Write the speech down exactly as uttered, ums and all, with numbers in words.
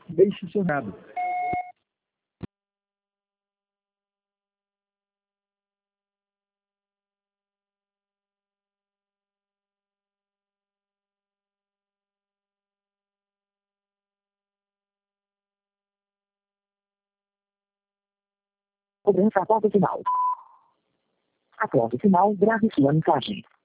Deixe seu recado. Cobrança após o final. Após o final, grave sua mensagem.